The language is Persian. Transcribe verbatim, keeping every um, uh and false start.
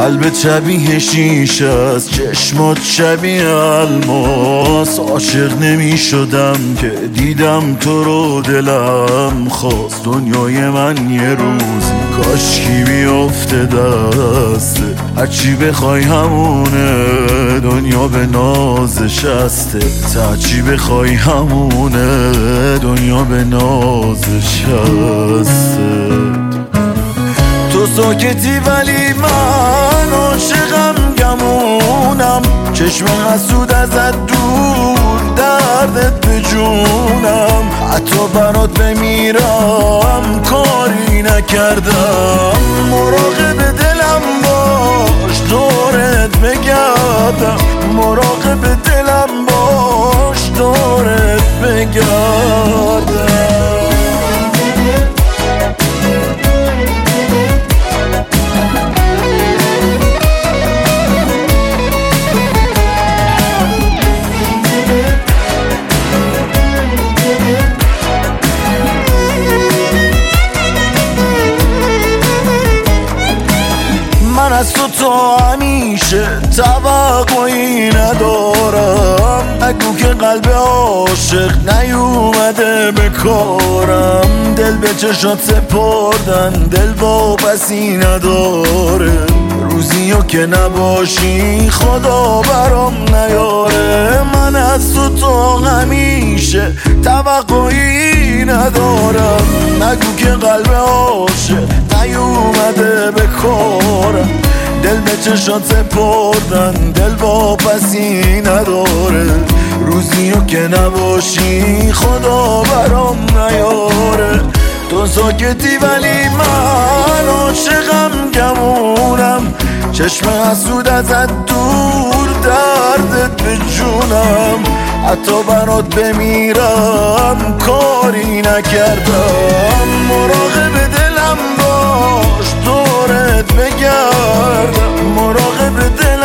قلبت شبیه شیشه است، چشمات شبیه الماس. عاشق نمی شدم که دیدم تو رو، دلم خواست دنیای من یه روزی کاشکی بیفته دسته. هرچی بخوای همونه، دنیا به نازش هسته. هرچی بخوای همونه، دنیا به نازش هسته. تو ساکتی ولی من عاشقم گمونم، چشم حسود ازت دور، دردت به جونم. حتی برات بمیرم کاری نکردم. مراقب دلم باش دورت بگردم، مراقب دلم باش دورت بگردم. من از تو تا همیشه توقعی ندارم. نگو که قلب عاشق نیومده به کارم. دل به چشات سپردن دل واپسی نداره. روزیو که نباشی خدا برام نیاره. من از تو تا همیشه توقعی ندارم. نگو که قلب عاشق نیومده به کارم. دل به چشات سپردن دل واپسی نداره. روزیو که نباشی خدا برام نیاره. تو ساکتی ولی من عاشقم گمونم، چشم حسود ازت دور، دردت به جونم. حتی برات بمیرم کاری نکردم. مراقب دلم باش دورت بگردم، مراقب دلم